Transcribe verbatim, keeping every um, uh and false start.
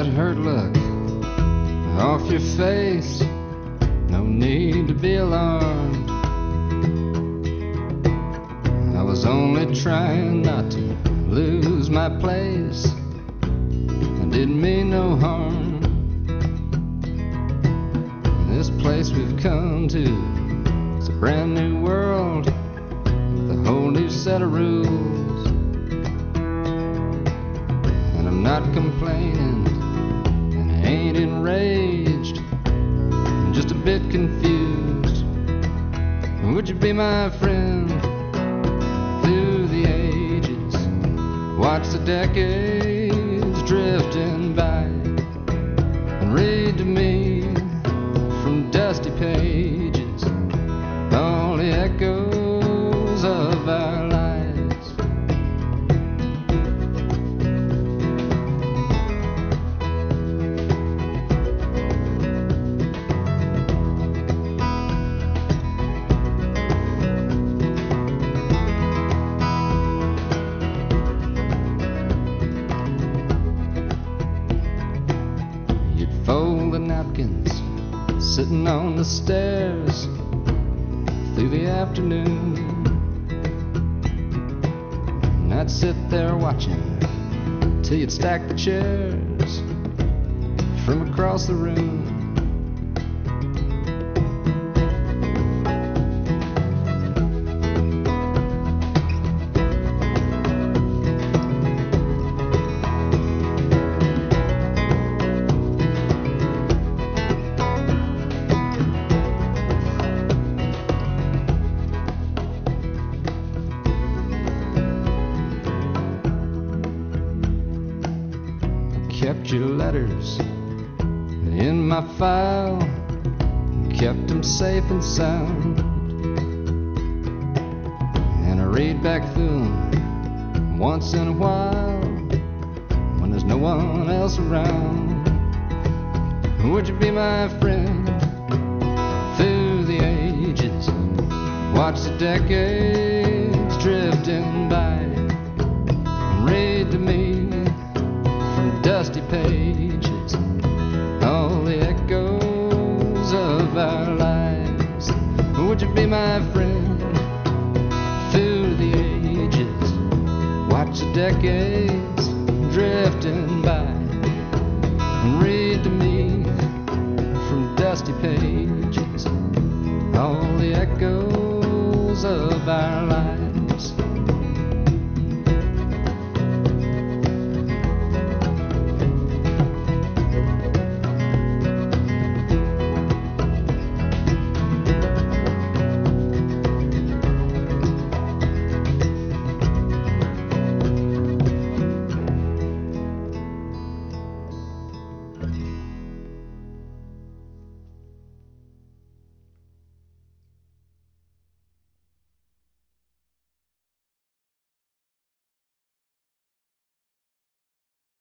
that hurt look off your face. No need to be alarmed. I was only trying not to lose my place. I didn't mean no harm. This place we've come to, it's a brand new world with a whole new set of rules. And I'm not complaining, and I ain't enraged. I'm just a bit confused. Would you be my friend through the ages? Watch the decades drifting by and read to me from dusty pages all the echoes of our lives. You'd fold the napkins sitting on the stairs through the afternoon, and I'd sit there watching till you'd stack the chairs from across the room. Kept your letters in my file, kept them safe and sound, and I read back through them once in a while when there's no one else around. Would you be my friend through the ages? Watch the decades drifting by and read to me dusty pages all the echoes of our lives. Would you be my friend through the ages? Watch the decades drifting by and read to me from dusty pages all the echoes of our lives.